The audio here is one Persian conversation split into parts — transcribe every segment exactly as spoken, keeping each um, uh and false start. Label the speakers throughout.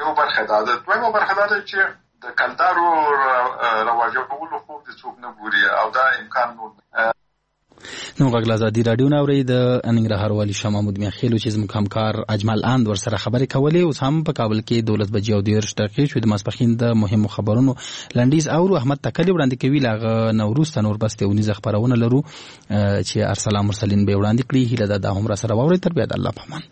Speaker 1: یو برخه ده. دویمه برخه ده چې د کلدارو رواجولو خوب د څوک نه ګوري او دا امکان نه.
Speaker 2: نو غږ ازادي رادیو نه اوري د ننګرهار والی شاه محمود میاخیل چې زموږ همکار اجمل اند ورسره خبرې کولې. اوس هم په کابل کې دولت بجې او دیرش دقیقې شوې د ماسپښین د مهمو خبرونو لنډیز اورو. احمد تکلی وړاندې کوي لاغه نوروز تنور بس ته ونیزه خبرونه لرو چې ارسلان مرسلین به وړاندې کړي. هیله ده د هم سره واوري تر بیا د الله په امان.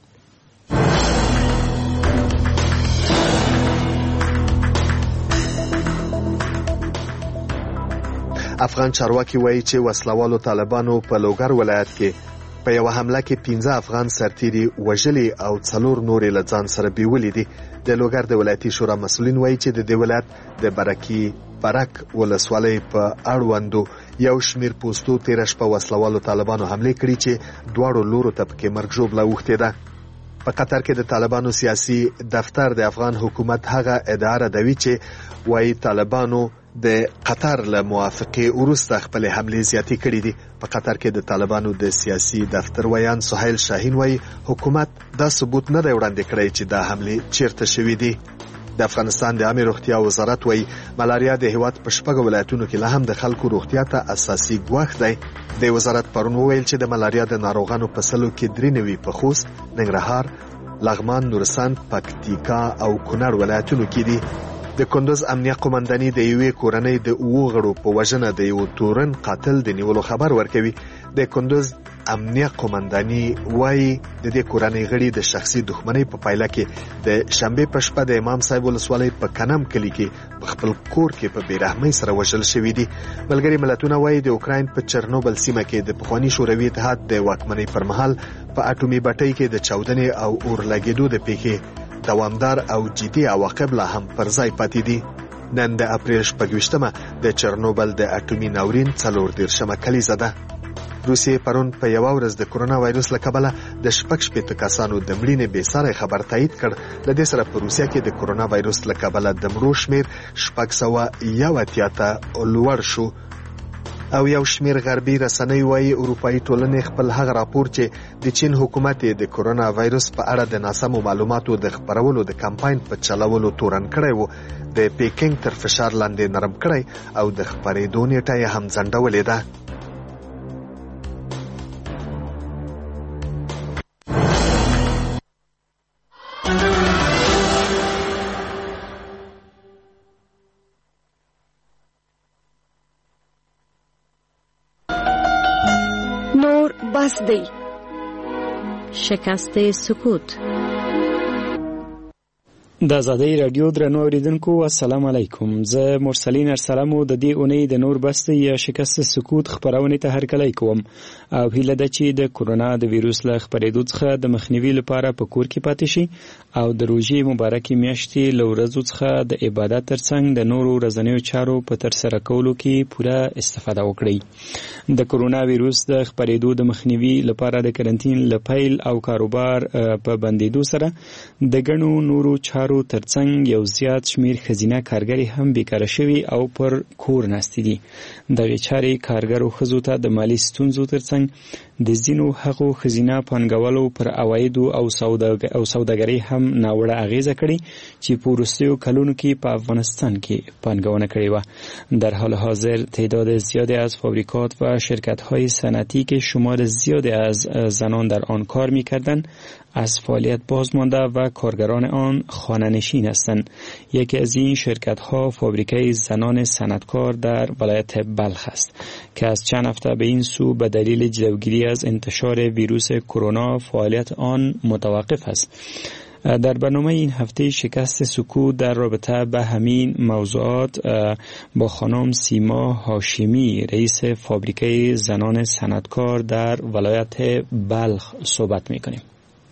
Speaker 3: افغان چارواکي وایي چې وسلوالو طالبانو په لوګر ولایت کې په یو حمله کې پنځه افغان سرتیري وژلي او څلور نورې له ځان سره بیولي دي. د لوګر د ولایتي شورا مسؤلین وایي چې د دې ولایت د برکي برک ولسوالۍ په اړوندو یو شمیر پوستو تیره شپه وسلوالو طالبانو حمله کړې چې دواړو لورو ته پکې مرګ ژوبله اوښتې ده. په قطر کې د طالبانو سیاسي دفتر د افغان حکومت هغه ادعا ردوي چې وایي طالبانو د قطر له موافقې وروسته خپل حملې زیاتې کړې دي. په قطر کې د طالبانو د سیاسي دفتر ویان سهیل شاهین وایي حکومت دا ثبوت نه دی وړاندې کړی چې دا حملې چیرته شوې دي. د افغانستان د عامه روغتیا وزارت وایي ملاریا د هیواد په شپږو ولایتونو کې لا هم د خلکو روغتیا ته اساسي ګواښ دی. د وزارت پرون وویل چې د ملاریا د ناروغانو په سلو کې درې نوي په خوست، ننګرهار، لغمان، نورستان، پکتیکا او کونړ ولایتونو کې دي. د کندوز امنیه قومنداني د یوې کورنۍ د اوو غړو په وژنه د یو تورن قاتل د نیولو خبر ورکوي. د کندوز امنیه قومنداني وایي د دې کورنۍ غړي د شخصي دښمنۍ په پایله کې د شنبه په شپه د امام صاحب ولسوالۍ په کنم کلی کې په خپل کور کې په بیرحمۍ سره وژل شوي دي. ملګري ملتونه وایي د اوکراین په چرنوبل سیمه کې د پخواني شوروي اتحاد د واکمنۍ پر مهال په اټومي بټۍ کې د چاودنې او اور لګېدو د پیښې دوامدار او جدي عواقب لا هم پر ځای پاتې دي. نن د اپریل شپږویشتمه د چرنوبل د اټومي ناورین څلور دېرشمه کلیزه ده. روسیې پرون په یوه ورځ د کرونا وایرس له کبله د شپږ شپېته کسانو د مړینې بېساری خبر تایید کړ. له دې سره په روسیه کې د کرونا وایرس له کبله د مړو شمېر شپږ سوه یو اتیا ته لوړ شو. او یو شمیر غربي رسنۍ وایي اروپایي ټولنې خپل هغه راپور چې د چین حکومت د کرونا وایرس په اړه د ناسمو معلوماتو د خپرولو د کمپاین په چلولو تورن کړی و د پیکینګ تر فشار لاندې نرم کړی او د خپرېدو نیټه یې هم ځنډولې ده.
Speaker 4: بس دی. شکست سکوت.
Speaker 5: د آزادۍ رادیو درنو اوریدونکو السلام علیکم. زه مرسلین ارسلمو د دې اونۍ د نور بس یا شکست سکوت خبرونه ته هرکلی کوم او هیله ده چې د کرونا د ویروس له خپرېدو څخه د مخنیوي لپاره په کور کې پاتې شي او د روژې مبارکې میاشتې له ورځو څخه د عبادت ترڅنګ د نورو ورځنیو چارو په ترسره کولو کې پوره استفاده وکړئ. د کرونا ویروس د خپرېدو د مخنیوي لپاره د کرنټین له پیل او کاروبار په بندېدو سره د ګڼو نورو چارو ترڅنګ یو زیات شمیر خزینه کارګری هم بیکاره شوي او پر کور ناستې دي. دغه چارې کارګرو ښځو ته د مالي ستونزو ترڅنګ د ځینو هغو خزینه پانګوالو پر عوایدو او او سوداګرۍ هم ناوړه اغیزه کړې چې په وروستیو کلونو کې په افغانستان کې پانګونه کړې وه. در حال حاضر تعداد زیادی از فابریکات و شرکت‌های صنعتی که شمار زیادی از زنان در آن کار می‌کردند از فعالیت باز مانده و کارگران آن خانه‌نشین هستند. یکی از این شرکت‌ها فابریکه زنان صنعتکار در ولایت بلخ است که از چند هفته به این سو به دلیل جلوگیری از انتشار ویروس کرونا فعالیت آن متوقف است. در برنامه این هفته شکست سکوت در رابطه به همین موضوعات با خانم سیما هاشمی رئیس فابریکه زنان صنعتکار در ولایت بلخ صحبت می‌کنیم.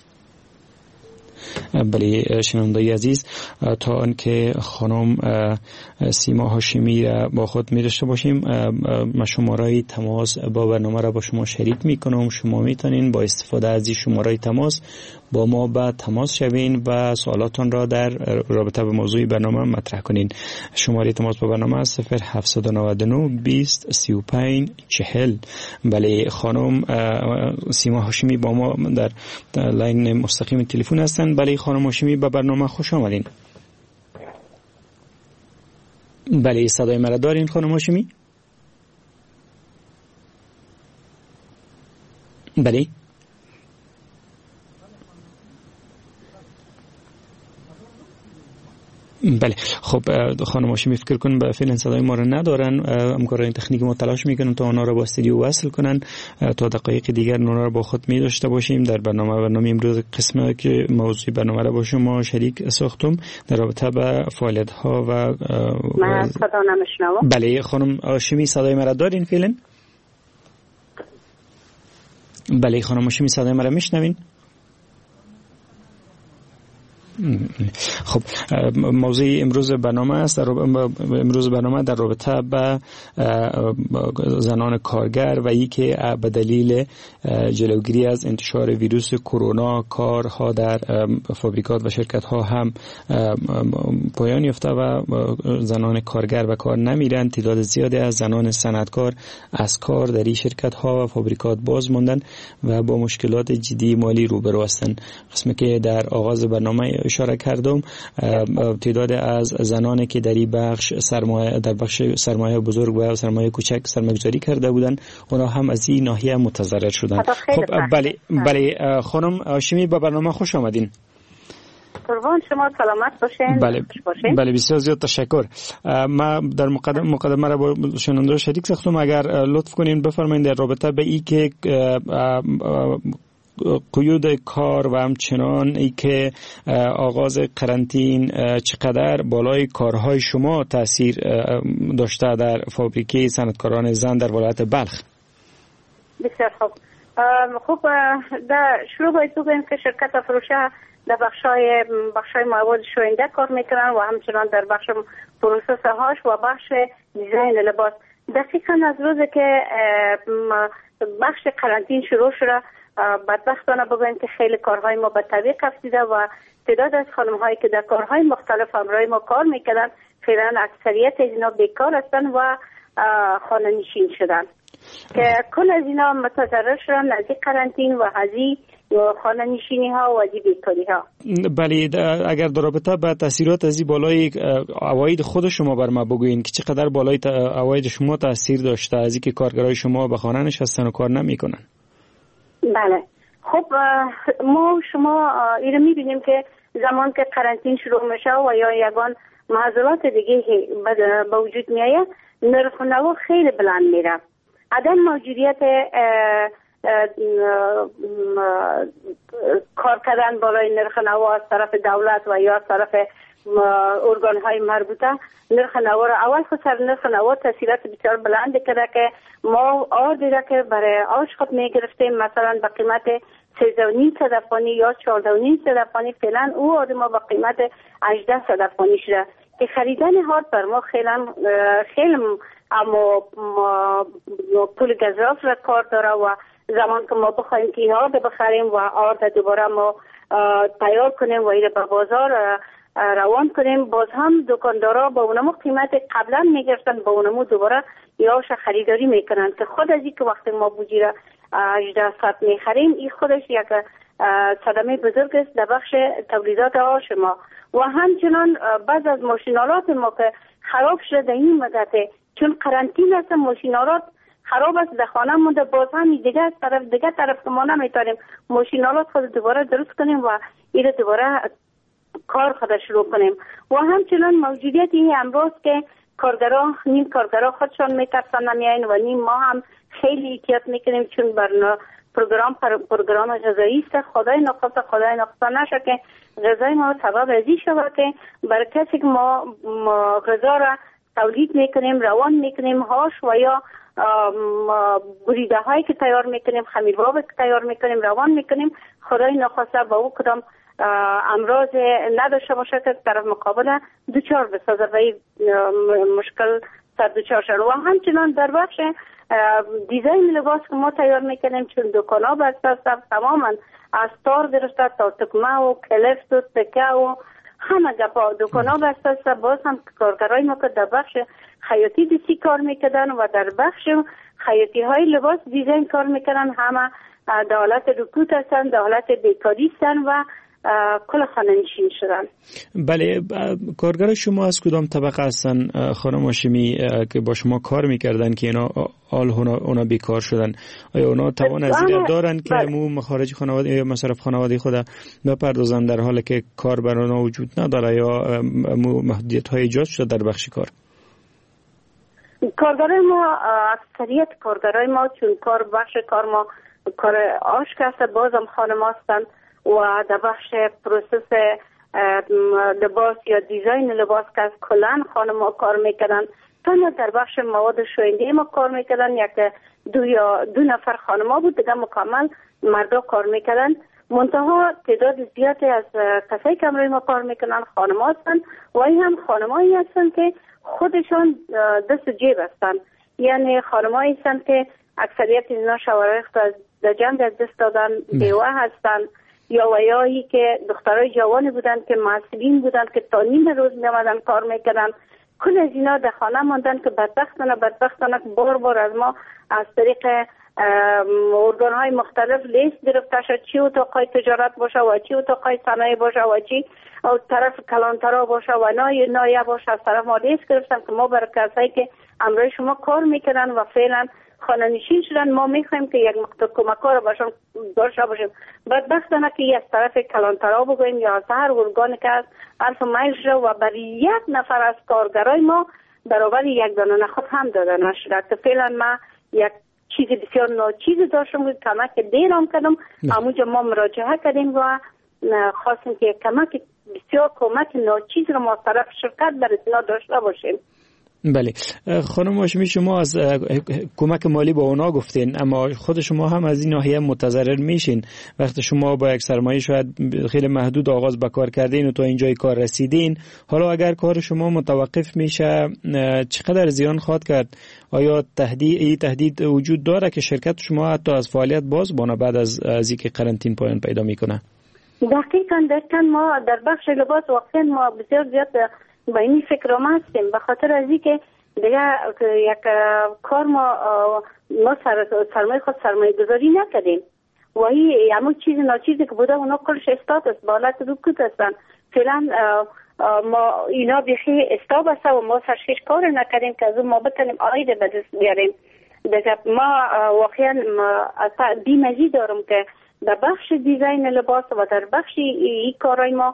Speaker 5: بله شنوندگان عزیز، تا آنکه خانم سیما هاشمی را با خود می داشته باشیم ما شماره تماس با برنامه را با شما شریک می کنم. شما می تونین با استفاده از این شماره تماس با ما به تماس شوین و سوالاتون را در رابطه به موضوع برنامه مطرح کنین. شماره تماس با برنامه صفر هفت نه نه بیست سی و پنج چهل. بله خانم سیما هاشمی با ما در لاین مستقیم تلفن هستند. بله خانم هاشمی به برنامه خوش آمدین. بله صدای مرا دارین خانم هاشمی؟ بله بله خب خانم هاشمی فکر کنم به فعلا صدای ما رو ندارن. همکاران تکنیک ما تلاش میکنن تا آنها را با استودیو وصل کنن تا دقایق دیگر اونا را با خود می داشته باشیم. در برنامه برنامه امروز قسمه که موضوع برنامه را با شما شریک ساختم در رابطه با فعالیت ها و
Speaker 6: من صدا نمیشنوم.
Speaker 5: بله خانم هاشمی صدای مرا دارین فعلا؟ بله خانم هاشمی صدای مرا میشنوین؟ خب موضوع امروز برنامه است در امروز برنامه در رابطه با زنان کارگر و ای که به دلیل جلوگیری از انتشار ویروس کرونا کارها در فابریکات و شرکت ها هم پایان یافته و زنان کارگر به کار نمیرند. تعداد زیادی از زنان صنعتکار از کار در این شرکت ها و فابریکات باز ماندن و با مشکلات جدی مالی روبرو هستند. قسمی که در آغاز برنامه اشاره کردم تعداد از زنانی که در این بخش سرمایه در بخش سرمایه بزرگ و سرمایه کوچک سرمایه‌گذاری کرده بودند اونا هم از این ناحیه متضرر شدند. خب بله بله خانم هاشمی با برنامه خوش آمدین.
Speaker 6: قربان شما سلامت باشین.
Speaker 5: بله بله بسیار زیاد تشکر. ما در مقدمه مقدمه را با شنونده شریک ساختم. اگر لطف کنین بفرمایید در رابطه به این که قیود کار و همچنان ای که آغاز قرنطین چقدر بالای کارهای شما تاثیر داشته در فابریکه صنعتکاران زن در ولایت بلخ؟
Speaker 6: بسیار خوب. خوب در شروع باید بگویم که شرکت فروشه در بخشای بخشای مواد شوینده کار میکنن و همچنان در بخش پروسس هاش و بخش دیزاین لباس. دقیقاً از روزی که بخش قرنطین شروع شده بدبختانه بگویم که خیلی کارهای ما به تعویق افتاده و تعداد از خانم هایی که در کارهای مختلف همراه ما کار میکردن فعلا اکثریت اینا بیکار هستن و خانه نشین شدن که کل از اینا متضرر شدن از این قرنطین و از این خانه نشینی ها و از این بیکاری ها.
Speaker 5: بله اگر در رابطه با تاثیرات از این بالای عواید خود شما بر ما بگوین که چقدر بالای عواید شما تاثیر داشته از اینکه کارگرای شما به خانه نشستن و کار نمیکنن؟
Speaker 6: بله خب ما شما اینو میبینیم که زمان که قرنطین شروع میشه و یا یگان معضلات دیگه به وجود میایه نرخ و نوا خیلی بلند میره. عدم موجودیت کار کردن بالای نرخ نوا از طرف دولت و یا از طرف ارگان های مربوطه نرخ نوا را اول خود سر نرخ نوا تاثیرات بسیار بلند کرده که ما آر دیده که برای آش خود می گرفتیم مثلا به قیمت سیزده و نیم صد افغانی یا چهارده و نیم صد افغانی فعلا او آر ما به قیمت هجده صد افغانی شده که خریدن هارد بر ما خیلی خیلی اما پول گزاف را کار داره و زمان که ما بخوایم که هارد بخریم و آرد دوباره ما تیار کنیم و ایره به بازار روان کنیم باز هم دکاندارا با اونمو قیمت قبلا میگرفتن با اونمو دوباره یاش خریداری میکنن که خود از این که وقتی ما بوجی را هجده صد میخریم این خودش یک صدمه بزرگ است در بخش تولیدات آش ما و همچنان بعض از ماشینالات ما که خراب شده در این مدت چون قرنطین است ماشینالات خراب است در خانه مونده باز هم دیگه از طرف دیگه طرف که ما نمیتونیم ماشینالات خود دوباره درست کنیم و این دوباره کار خود شروع کنیم و همچنان موجودیت این امروز که کارگرا نیم کارگرا خودشان میترسن نمیاین و نیم ما هم خیلی احتیاط میکنیم چون بر پروگرام پروگرام غذایی است خدای نخواسته خدای نخواسته نشه که غذای ما سبب ازی شود که برای کسی که ما غذا را تولید میکنیم روان میکنیم هاش و یا بریده هایی که تیار میکنیم خمیرباب که تیار میکنیم روان میکنیم خدای نخواسته با او کدام امراض نداشته باشه که طرف مقابل دوچار بسازه و مشکل سر دوچار شد و همچنان در بخش دیزاین لباس که ما تیار میکنیم چون دکان ها بسته است تماما از تار گرفته تا تکمه و کلفت و تکه و همه گپا دکان ها بسته است باز هم کارگرای ما که در بخش خیاطی دستی کار میکردن و در بخش خیاطی های لباس دیزاین کار میکنن همه در حالت رکود هستن در حالت بیکاری هستن و کل خانه‌نشین شدن.
Speaker 5: بله، کارگر شما از کدام طبقه هستن خانم هاشمی که با شما کار میکردن که اینا آل اونا بیکار شدن؟ آیا اونا توان از این دارن که مو مخارج خانواده یا مصرف خانواده خود بپردازن در حالی که کار بر اونا وجود نداره یا محدودیت های ایجاد شده در بخش کار؟
Speaker 6: کارگرای ما، اکثریت کارگرای ما چون کار بخش کار ما کار آشکست بازم خانم هستند و در بخش پروسس لباس یا دیزاین لباس که از کلان خانم ها کار میکردن، تنها در بخش مواد شوینده ما کار میکردن یک دو یا دو نفر خانم ها بود، دیگه مکمل مردا کار میکردن. منتها تعداد زیادی از کسایی که امروی ما کار میکنن خانم ها هستن و این هم خانم هایی هستن که خودشان دست جیب هستن، یعنی خانم هایی هستن که اکثریت اینا شوهرای خود در جنگ از دست دادن، بیوه هستن یا ویایی که دخترای جوانی بودن که مسئولین بودن که تا نیم روز میامدن کار میکردن. کل از اینا در خانه ماندن که بدبختانه بدبختانه بار بار از ما از طریق ارگان های مختلف لیست گرفته شد، چی اتاقای تجارت باشه و چی اتاقای صنایع باشه و چی او طرف کلانترا باشه و نای نایه باشه، از طرف ما لیست گرفتن که ما برای کسایی که امروی شما کار میکنن و فعلا خانه نشین شدن ما میخوایم که یک مقدار کمکار باشیم داشته باشیم. بدبختانه که از طرف کلانترا بگویم یا از هر ارگانی که از الف مایل شده و برای یک نفر از کارگرای ما برابر یک دانه نخود هم داده نشده که فعلا ما یک چیز بسیار ناچیز داشتم که کمک دیرم کردم، همونجا ما مراجعه کردیم و خواستیم که کمک بسیار کمک ناچیز رو ما طرف شرکت در اطلاع داشته باشیم.
Speaker 5: بله خانم هاشمی، شما از کمک مالی با اونا گفتین، اما خود شما هم از این ناحیه متضرر میشین وقتی شما با یک سرمایه شاید خیلی محدود آغاز به کار کردین و تا اینجای کار رسیدین. حالا اگر کار شما متوقف میشه چقدر زیان خواهد کرد؟ آیا تهدید ای تهدید وجود داره که شرکت شما حتی از فعالیت باز بانه بعد از از اینکه قرنطینه پایان پیدا میکنه؟
Speaker 6: دقیقاً دقیقاً ما در بخش لباس واقعا ما بسیار زیاد با این فکر ما هستیم، به خاطر از اینکه دیگه یک کار ما ما سرمایه خود سرمایه گذاری نکردیم و این همون چیز ناچیزی که بوده اونا کلش استاد است، بالات رکود هستن. فعلا ما اینا بیخی استاب است و ما سرشش کار نکردیم که از اون ما بتونیم آیده به دست بیاریم. دیگه ما واقعا بیمزی دارم که در بخش دیزاین لباس و در بخش این کارای ما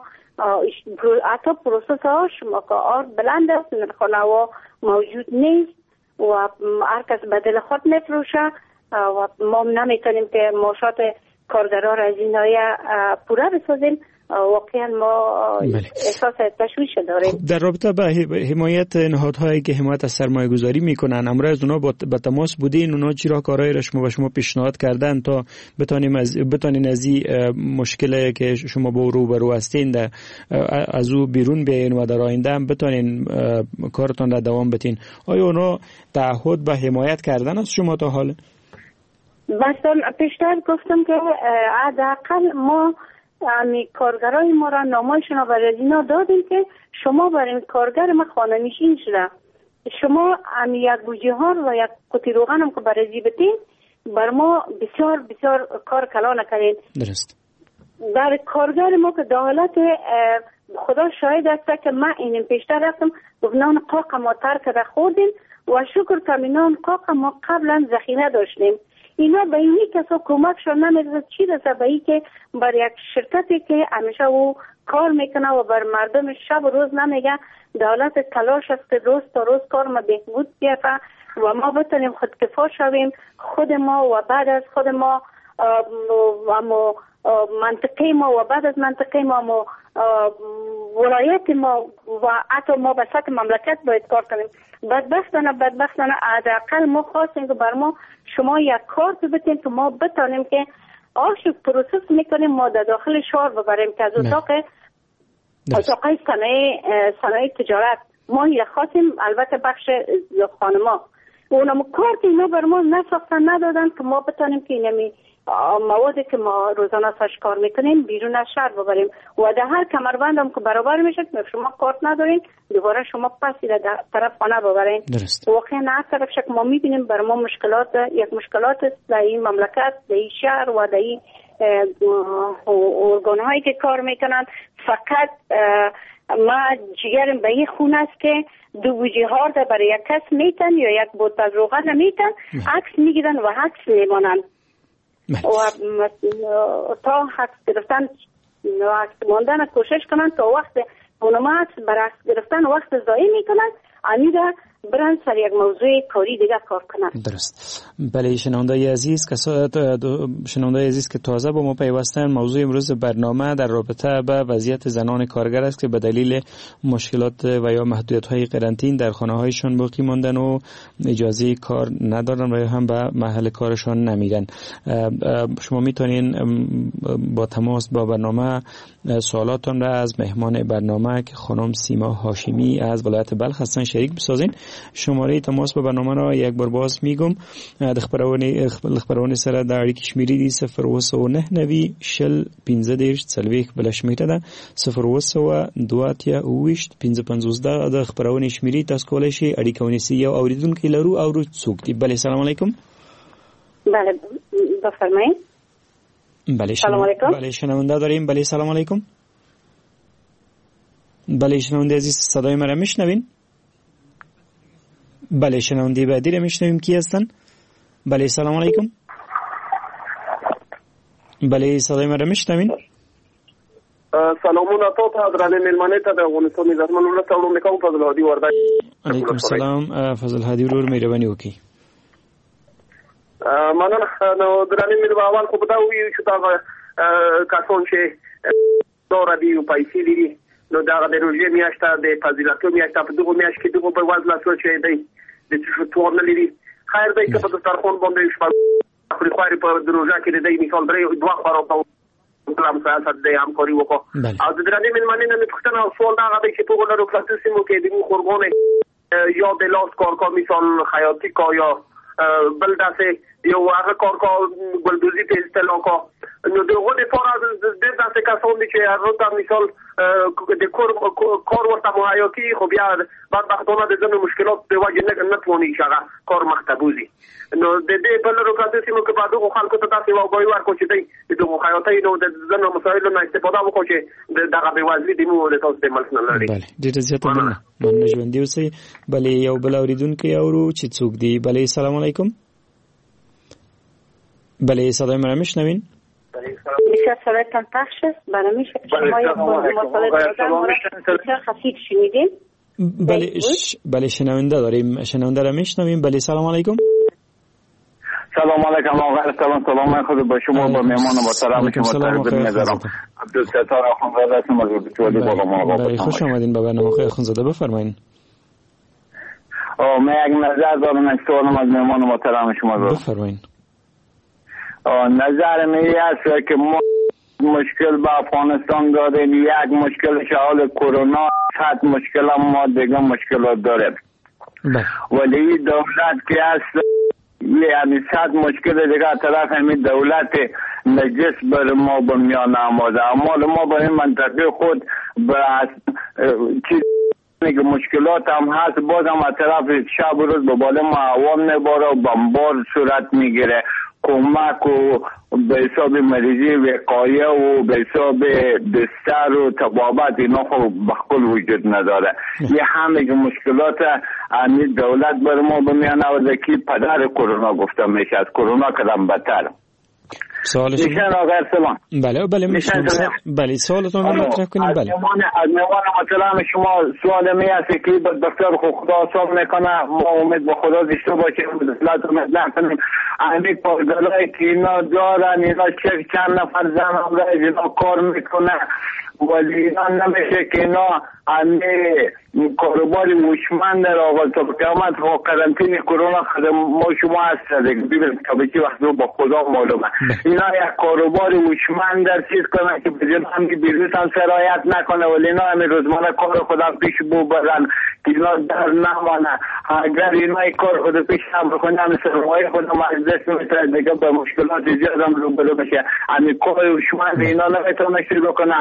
Speaker 6: حتی پروسس ها شما که آرد بلند است، نرخانه ها موجود نیست و هر کس به دل خود میفروشه و ما نمیتونیم که معاشات کارگرها را از این ناحیه پوره بسازیم. واقعا ما احساس تشویش داریم.
Speaker 5: در رابطه با حمایت نهادهایی که حمایت از سرمایه گذاری میکنن، امروز از اونا با تماس بودین؟ اونا چی را کارهای را شما و شما پیشنهاد کردن تا بتانیم از بتانین از این مشکلی که شما با روبرو هستین از او بیرون بیاین و در آینده هم بتانین کارتان را دوام بدین؟ آیا اونا تعهد به حمایت کردن از شما تا حال؟
Speaker 6: مثلا پیشتر گفتم که حداقل ما امی کارگرای ما را نامایشون را برای اینا دادیم که شما برای کارگر ما خانه نشین شده، شما امی یک بوجه ها و یک قطی روغن هم که برای زیبتین بر ما بسیار بسیار کار کلا نکنین.
Speaker 5: درست.
Speaker 6: در کارگر ما که دولت خدا شاهد است که ما اینم پیشتر رفتم گفتنان قاق ما ترک را خوردیم و شکر کمینان قاق ما قبلا ذخیره داشتیم. اینا به اینی کسا کمکشون نمیرسه، چی رسه به این که بر یک شرکتی که همیشه او کار میکنه و بر مردم شب و روز نمیگه دولت تلاش است که روز تا روز کار ما بهبود بیافته و ما بتونیم خودکفا شویم، خود ما و بعد از خود ما و منطقه ما و بعد از منطقه ما ولایت ما و حتی ما به سطح مملکت باید کار کنیم. بدبختانه بدبختانه حداقل ما خواستیم که بر ما شما یک کارت بتین که ما بتانیم که آشو پروسس میکنیم ما در داخل شهر ببریم که از اتاق اتاقای صنایع صنایع تجارت ما یک خواستیم، البته بخش خانما اونم کارت اینا بر ما نساختن ندادن که ما بتانیم که اینمی موادی که ما روزانه سرش کار میکنیم بیرون از شهر ببریم و در هر کمربند هم که برابر میشه شما کارت ندارین دوباره شما پسی در طرف خانه ببرین. واقعا هر طرف شک ما میبینیم بر ما مشکلات یک مشکلات در این مملکت در این شهر و در این ارگان هایی که کار میکنن فقط ما جگرم به این خون است که دو بوجه هارده برای یک کس میتن یا یک بود از روغن میتن عکس میگیرن و عکس میمانن و تا عکس گرفتن عکس ماندن کوشش کنن تا وقت اونما عکس بر عکس گرفتن وقت ضایع میکنن امیده برن سر یک موضوع کاری دیگه کار کنن.
Speaker 5: درست. بله شنوندای عزیز که شنوندای عزیز که تازه با ما پیوستن، موضوع امروز برنامه در رابطه با وضعیت زنان کارگر است که به دلیل مشکلات و یا محدودیت‌های قرنطین در خانه‌هایشان باقی ماندن و اجازه کار ندارن و یا هم به محل کارشان نمیرن. شما میتونین با تماس با برنامه سوالاتون را از مهمان برنامه که خانم سیما هاشمی از ولایت بلخ هستن شریک بسازین. شماره تماس با برنامه را یک بار باز میگم. د خبرونه خبرونه سره د اړیکې شمیرې دي صفر اوه سوه نهه نوي شل پنځه دېرش څلوېښت بله شمیره ده صفر اوه سوه دوه اتیا اوه ویشت پنځه پنځوس ده د خبرونې شمیرې تاسو کولی شئ اړیکه ونیسئ. یو اورېدونکی لرو او څوک دی؟ بله سلام علیکم.
Speaker 6: بله بفرمایئ.
Speaker 5: بله سلام علیکم. بله شنونده داریم. بله سلام علیکم. بله شنونده عزیز صدای مرا میشنوین؟ بله شنونده بعدی را میشنویم. کی هستن؟ بله سلام علیکم. بله صدای ما را میشنوین؟
Speaker 7: سلامونه تا ته درنه ملمنه ته د افغانستان عزتمن ولس اورو میکاو فضل هادي ورده.
Speaker 5: علیکم السلام فضل هادي ورور مهرباني وکي.
Speaker 7: مننه نو درنه مل اول خو دا وی چې دا کاسون چې دورا دی پیسې دي نو دا د روزي میاشته د فضیلتو میاشته په دغه میاشت کې دغه په وزن لا چې دی د څه ټول نه لري خیر دی چې په دسترخوان باندې شپه خوري خوري په دروژه کې دی مثال درې دوه خبرو کلام سیاست دی همکاري وکړو او د درنې ملمنې نه پښتنه سوال دا غوډي چې په ګولرو پلاتسیمو کې د خورګونه یا د لاس کارکار مثال خیاطی کا یا بل داسې یو هغه کارکار ګلدوزي په اصطلاح کا نو دغه د فار د داسې کسان دي چې هغه ته مثال د کور کار ورته معیاتي خو بیا بدبختانه د ځینو مشکلات په وجه نه نه تواني هغه کار مختبوزي نو د دې په لورو پلاتسیمو کې بعد خو خلکو ته تاسو واګوي ورکو چې دی دغه خیاطي نو د ځینو مسایلو نه استفاده وکړي چې دغه به وزلي دی مو له تاسو د ملک نه لري.
Speaker 5: بله ډیره زیاته مننه. مننه ژوندي اوسئ. بله یو بل اوریدونکی اورو چې څوک دی. بله سلام علیکم. بله صدای من میشنوین؟
Speaker 6: بسیار صدایتان پخش است. برای میشه شما یک مطالعه دادن بسیار خفیف شنیدین؟
Speaker 5: بله بله شنونده داریم. شنونده را میشنویم. بله سلام علیکم.
Speaker 8: سلام علیکم آقای سلام سلام خود با شما با مهمان محترم شما تقدیم می‌ذارم. عبدالستار اخوندزاده هستم از بچه‌ولی با ما.
Speaker 5: بله خوش آمدین به برنامه آقای اخوندزاده بفرمایید.
Speaker 8: او من یک نظر دارم از سوالم از مهمان محترم شما رو.
Speaker 5: بفرمایید.
Speaker 8: نظر من است که ما مشکل با افغانستان داریم. یک مشکل شامل کرونا، صد مشکل ما دیگه مشکلات داریم. ولی دولت که است یعنی صد مشکل دیگه طرف همین دولت نجس بر ما بمیان آماده. اما ما با این منطقه خود با چیز که مشکلات هم هست باز هم از طرف شب روز به بالا ما عوام نباره و بمبار صورت میگیره. کمک و به حساب مریضی وقایه و به حساب بستر و طبابت اینا خب بخل وجود نداره. یه همه که مشکلات امی دولت بر ما بمیانه و ذکی پدر کرونا گفته میشه. از کرونا کدام بدتر.
Speaker 5: سوال شما
Speaker 8: میشن آقای سلام.
Speaker 5: بله بله میشن. بله سوالتون رو مطرح کنیم. بله
Speaker 8: از نوان مطلب شما سوال می است که دکتر خدا حساب میکنه. ما امید به خدا داشته باشیم دولت امید نکنیم. امی کارگرایی که اینا دارن اینا چه چند نفر زن امرای اینا کار میکنه ولی اینا نمیشه که اینا امی کاروباری هوشمند را آغاز تا قیامت و قرنطینه کرونا خدم ما شما هست ببینید که به چی وقت با خدا معلومه. اینا یک کاروباری هوشمند در چیز کنه که به جنب هم که ویروس هم سرایت نکنه ولی اینا همی روزمانه کار خدا پیش بو برن که اینا در نمانه. اگر اینا ای کار خدا پیش هم بکنه همی سرمایه خدا مجلس میتره دیگه به مشکلات زیاد هم روبرو بشه. همی کار هوشمند اینا نمیتونه شروع کنه. اگر اینا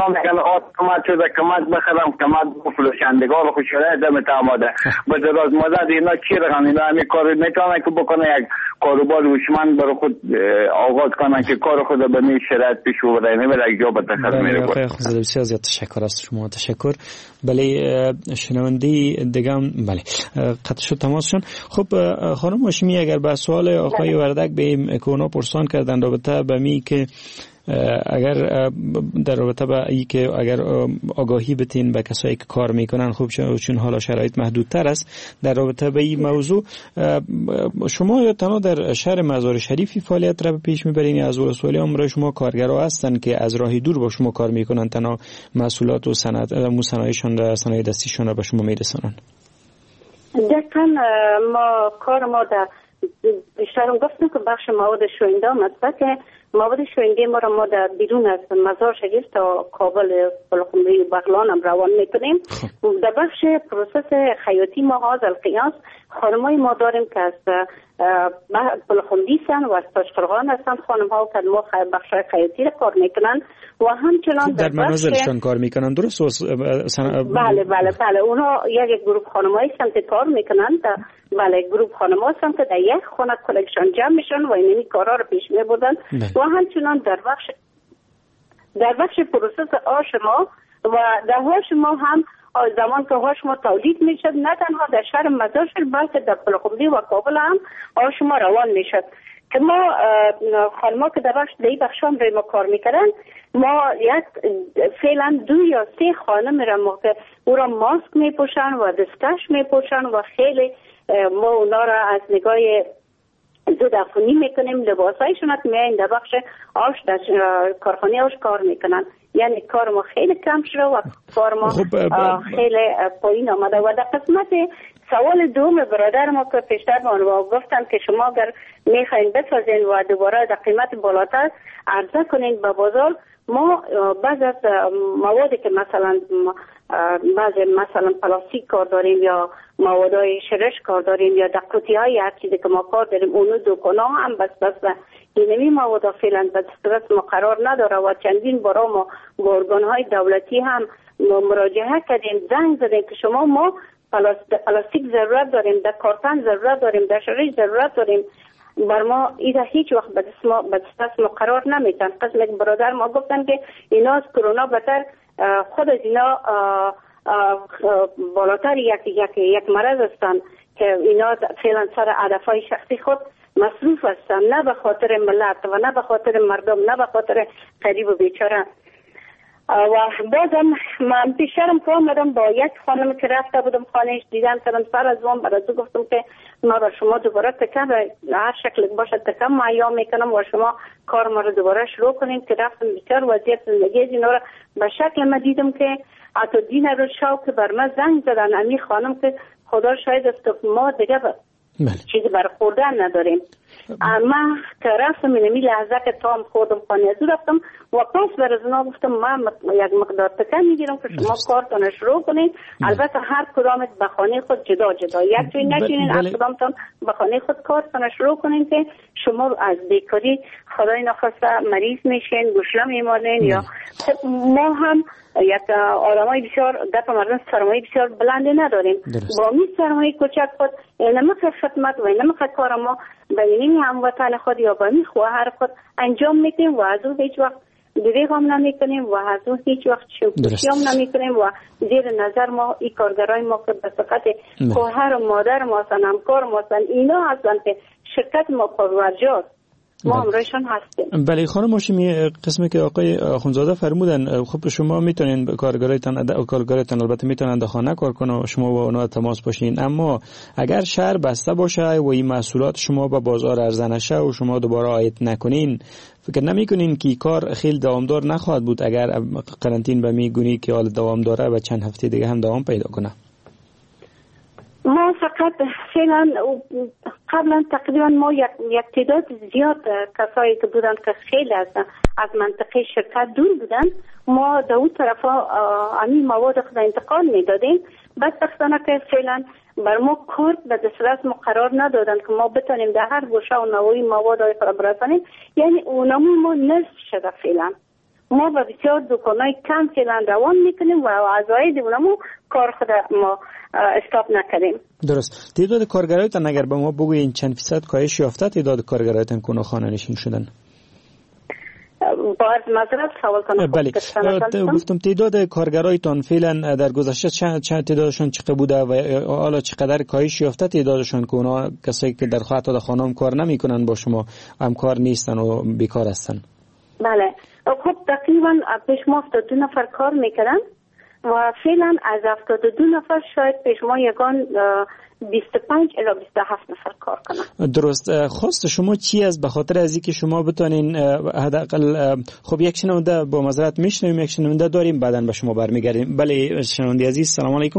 Speaker 8: اونا میگن آت کمک شده کمک بخرم کمک بفروشندگان خود شرایط دمت آماده به دراز مدت اینا چی رقم اینا همین کار میتونن که بکنه یک کاروبار هوشمند برای خود آغاز کنن که کار خود به این شرایط پیش ببره نمیره یک جا به تخصص میره.
Speaker 5: خیلی خوب، بسیار زیاد تشکر از شما. تشکر. بله شنوندی دیگه بله قطع شد تماسشون. خب خانم هاشمی اگر به سوال آقای وردک به کونا پرسان کردن رابطه به می که اگر در رابطه با ای که اگر آگاهی بتین به کسایی که کار میکنن خوب چون حالا شرایط محدودتر است در رابطه با این موضوع شما یا تنها در شهر مزار شریفی فعالیت را پیش میبرین یا از ولسوالی هم برای شما کارگرها هستن که از راهی دور با شما کار میکنن تنها محصولات و صنعت مصنوعیشون را صنایع دستیشون را به شما میرسونن؟
Speaker 6: دقیقاً ما کار ما در بیشتر گفتم که بخش مواد شوینده مثلا که مواد شوینده ما را ما در بیرون از مزار شریف تا کابل بلخمری و بغلان هم روان میکنیم. در بخش پروسس خیاطی ما از القیاس خانمای ما داریم که از بلخمری هستند و از تاشقرغان هستند خانم ها که ما بخش خیاطی را کار میکنن و همچنان
Speaker 5: در, در منازلشان کار میکنن. درست؟
Speaker 6: سن... بله بله بله اونا یک گروه خانمایی هستند که کار میکنن. بله گروه خانم‌ها هستند که در یک خانه کلکشن جمع میشن و اینمی کارا رو پیش میبردن و همچنان در بخش در بخش پروسس آش ما و در هاش ما هم زمان که هاش ما تولید میشد نه تنها در شهر مزار شریف بلکه در بلخمری و کابل هم آش ما روان میشد که ما خانم‌ها که در بخش دی بخش هم روی ما کار میکردن ما یک فعلا دو یا سه خانم را ما که او را ماسک میپوشن و دستکش میپوشن و خیلی ما اونا را از نگاه زودافونی میکنیم. لباسایشون هم میاین در بخش آش در کارخانه آش کار میکنن. یعنی کار ما خیلی کم شده و کار ما خیلی پایین آمده. و در قسمت سوال دوم برادر ما که پیشتر ما گفتن که شما اگر میخواین بسازین و دوباره در قیمت بالاتر عرضه کنین به بازار، ما بعض از موادی که مثلا بعض مثلا پلاستیک کار داریم یا موادهای شرش کار داریم یا دقوتی های هر چیزی که ما کار داریم اونو دوکانا هم بس بس اینمی مواد فعلا به دسترس ما قرار نداره و چندین بارا ما با ارگان های دولتی هم مراجعه کردیم، زنگ زدیم که شما ما پلاستیک ضرورت داریم، در کارتن ضرورت داریم، در شرش ضرورت داریم. بر ما ایده هیچ وقت به دست ما به دست ما قرار نمیتن. قسم یک برادر ما گفتن که اینا از کرونا بهتر خود از اینا بالاتر یک یک یک مرض هستن که اینا فعلا سر هدفهای شخصی خود مصروف هستن، نه به خاطر ملت و نه به خاطر مردم، نه به خاطر غریب و بیچاره. و بازم من پیشترم که آمدم با یک خانم که رفته بودم خانهش دیدم کردم سر از وان برای او گفتم که ما را شما دوباره تکم هر شکل باشه تکم ما ایام میکنم و شما کار ما را دوباره شروع کنیم که رفتم بیشتر وضعیت زندگی از اینا را به شکل ما دیدم که حتی دین رو شاو که بر من زنگ زدن امی خانم که خدا شاید است که ما دیگه چیزی برای خوردن نداریم. من که رفتم اینمی لحظه که تام خوردم خانه از او رفتم و پس بر از اونا گفتم من یک مقدار تکه میگیرم که شما کارتان شروع کنید. البته هر کدامت به خانه خود جدا جدا یک جای نشینین، هر کدامتان به خانه خود کارتان شروع کنید که شما از بیکاری خدای نخواسته مریض میشین، گوشله میمانین. یا خب ما هم یک آدمای بسیار دپ مردم سرمایه بسیار بلنده نداریم. با می سرمایه کوچک خود نمک خدمت و نمک کار ما به این هموطن خود یا به می خواهر خود انجام میکنیم و از او هیچ وقت دریغ هم نمی کنیم و از او هیچ وقت شوخی هم نمی کنیم و زیر نظر ما این کارگرای ما که به صفت خواهر و مادر ما هستن، همکار ما هستن، اینا هستن که شرکت ما پرورجاست، ما همراهشان هستیم.
Speaker 5: بله خانم هاشمی، قسمی که آقای آخوندزاده فرمودن خب شما میتونین کارگرایتان کارگرایتان البته میتونن در خانه کار کنن و شما با اونها تماس باشین، اما اگر شهر بسته باشه و این محصولات شما به بازار عرضه نشه و شما دوباره عاید نکنین، فکر نمیکنین که کار خیلی دوامدار نخواهد بود اگر قرنطین به میگونی که حال دوام داره و چند هفته دیگه هم دوام پیدا کنه؟
Speaker 6: ما فقط فعلا قبلا تقریبا ما یک, یک تعداد زیاد کسایی که بودن که خیلی از از منطقه شرکت دور بودن، ما در اون طرف همین مواد خود انتقال میدادیم. بدبختانه که فعلا بر ما کار به دسترس ما قرار ندادن که ما بتونیم در هر گوشه و نوعی مواد های خود برسانیم. یعنی اونمون ما نصف شده فعلا ما به بسیار دکانای کم فعلا روان میکنیم و عزاید اونمو کار خود ما استاپ نکردیم.
Speaker 5: درست. تعداد کارگرایتان اگر به ما بگوین چند فیصد کاهش یافته تعداد کارگرایتان که خانه نشین شدن؟
Speaker 6: باید معذرت سوال کنم.
Speaker 5: بله. گفتم تعداد کارگرایتان فعلا در گذشته چند چند تعدادشون چقدر بوده و حالا چقدر کاهش یافته تعدادشون که اونا کسایی که در خاطر خانه هم کار نمیکنن با شما همکار نیستن و بیکار هستن؟
Speaker 6: بله. خب تقریبا پیش ما هفتاد و دو نفر کار میکردن و فعلا از هفتاد و دو نفر شاید پیش ما یگان بیست و پنج الی بیست و هفت نفر کار کنن.
Speaker 5: درست. خواست شما چی است به خاطر از اینکه شما بتونین حداقل خب یک شنونده با معذرت میشنویم یک شنونده داریم بعداً به شما برمیگردیم. بله شنونده عزیز سلام علیکم.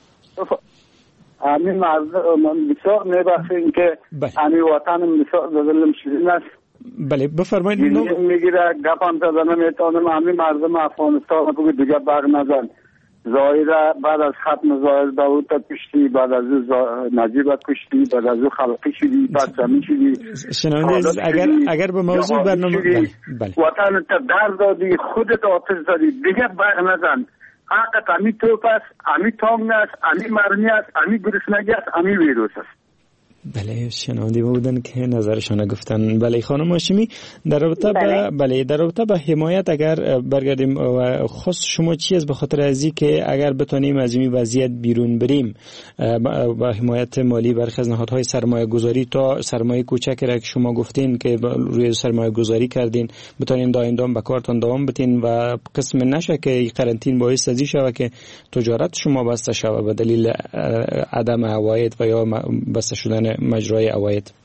Speaker 8: همین من بسیار میبخشیم که همین وطنم بسیار دلم شیرین است.
Speaker 5: بله بفرمایید.
Speaker 8: میگیره گپم زدن نمیتونم همین مردم افغانستان رو دیگه بر نزن. ظاهره بعد از ختم ظاهر داوود کشتی بعد از نجیب کشتی بعد از خلقی شدی بعد زمین شدی.
Speaker 5: شنونده اگر اگر به موضوع برنامه
Speaker 8: بله وطن تا در دادی خودت آتش زدی دیگه بر نزن. حقت امی توپ است امی تانگ است امی مرمی است امی گرسنگی است امی ویروس است.
Speaker 5: بله شنونده بودن که نظرشان گفتن. بله خانم هاشمی در رابطه بله. با بله در رابطه با حمایت اگر برگردیم و خاص شما چی است به خاطر ازی که اگر بتونیم از این وضعیت بیرون بریم با حمایت مالی برخی از نهادهای سرمایه گذاری تا سرمایه کوچکی را که شما گفتین که روی سرمایه گذاری کردین بتونین دائم به کارتون دوام بدین و قسم نشه که قرنطینه باعث ازی شوه که تجارت شما بسته شوه به دلیل عدم عواید و یا بسته شدن مجرای عواید.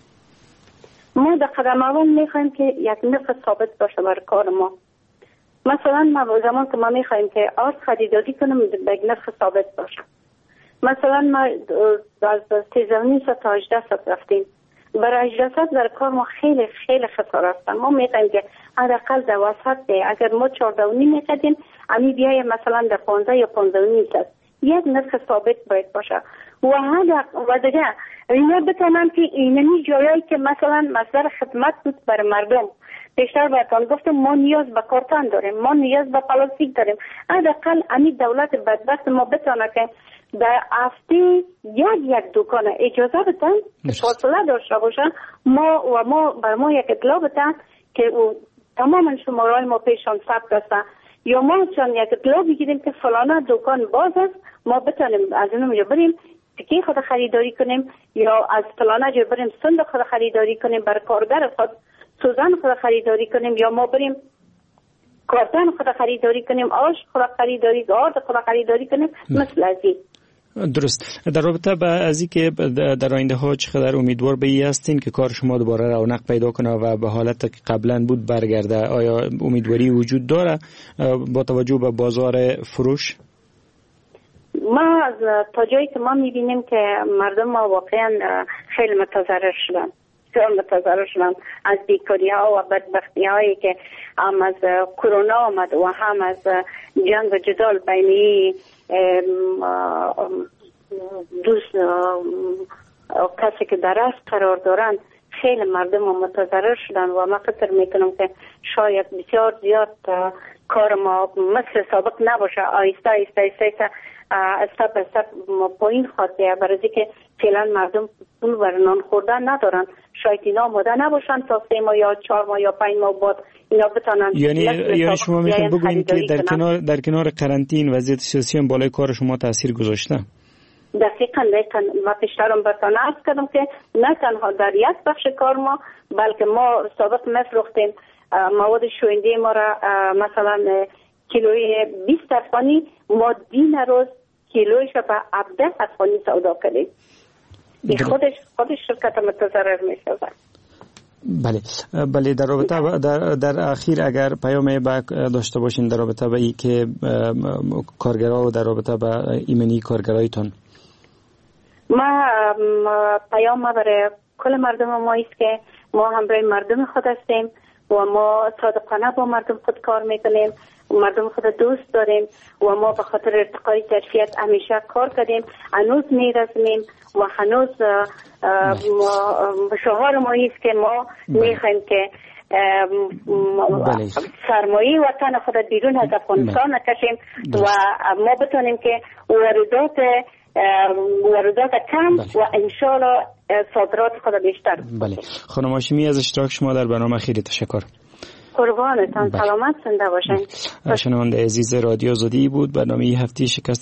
Speaker 6: ما در قدم اول میخوایم که یک نرخ ثابت باشه برای کار ما. مثلا ما زمان که ما میخوایم که آرد خریداری کنیم به یک نرخ ثابت باشه. مثلا ما از سیزده و نیم ساعت تا هجده ساعت رفتیم. برای هجده ساعت در کار ما خیلی خیلی خسارت است. ما میخوایم که حداقل در وسط ده اگر ما چهارده و نیم میخوایم امی بیای مثلا در پانزده یا پانزده و نیم ساعت یک نرخ ثابت باید باشه. و هذا و دیگه اینا بتونن که اینمی جایی که مثلا مصدر خدمت بود برای مردم بیشتر براتون گفتم ما نیاز به کارتان داریم ما نیاز به پلاستیک داریم حداقل امی دولت بدبخت ما بتونه که در هفته یک یک دکان اجازه بدن که فاصله داشته باشن ما و ما بر ما یک اطلاع بدن که تماما شمارهای ما پیشان ثبت است یا ما چون یک اطلاع بگیریم که فلانه دکان باز است ما بتونیم از اونجا بریم تکی خود خریداری کنیم یا از فلانه جا بریم صندوق خود خریداری کنیم بر کارگر خود سوزن خود خریداری کنیم یا ما بریم کارتن خود خریداری کنیم آش خود خریداری آرد خود خریداری کنیم مثل از این.
Speaker 5: درست. در رابطه با از اینکه در آینده ها چقدر امیدوار به این هستین که کار شما دوباره رونق پیدا کنه و به حالت که قبلا بود برگرده آیا امیدواری وجود داره با توجه به بازار فروش؟
Speaker 6: ما تا جایی که ما میبینیم که مردم ما واقعا خیلی متضرر شدن بسیار متضرر شدن از بیکاری ها و بدبختی هایی که هم از کرونا آمد و هم از جنگ و جدال بینی دوست کسی که در است قرار دارن خیلی مردم ما متضرر شدن و ما فکر میکنم که شاید بسیار زیاد کار ما مثل سابق نباشه آیسته آیسته آیسته استپ استپ پایین خواهده برای که فعلا مردم پول برای نان خوردن ندارن شاید اینا آماده نباشن تا سه ماه یا چهار ماه یا پنج ماه بعد اینا بتانن
Speaker 5: یعنی یعنی شما میخواین بگوین که در کنار در کنار قرنطینه وضعیت سیاسی هم بالای کار شما تاثیر گذاشته؟
Speaker 6: دقیقاً دقیقاً ما پیشترم برتان عرض کردم که نه تنها در یک بخش کار ما بلکه ما سابق میفروختیم مواد شوینده ما را مثلا کیلوی بیست افغانی ما دین روز کیلویش به هفده افغانی سودا کردیم. این خودش خودش شرکت متضرر می شود.
Speaker 5: بله بله در رابطه در در اخیر اگر پیامی با داشته باشین در رابطه با ای که کارگرها و در رابطه با ایمنی کارگرایتون
Speaker 6: ما پیام ما برای کل مردم ما است که ما همراه مردم خود هستیم و ما صادقانه با مردم خود کار میکنیم مردم خود دوست داریم و ما به خاطر ارتقای ظرفیت همیشه کار کردیم هنوز میرسیم و هنوز شعار ما است که ما میخوایم که سرمایه وطن خود بیرون از افغانستان نکشیم و ما بتونیم که واردات واردات کم بله. و انشالله صادرات خود بیشتر.
Speaker 5: بله خانم هاشمی از اشتراک شما در برنامه خیلی تشکر.
Speaker 6: قربانتان. سلامت زنده باشین.
Speaker 5: شنونده عزیز رادیو آزادی بود. برنامه هفته شکست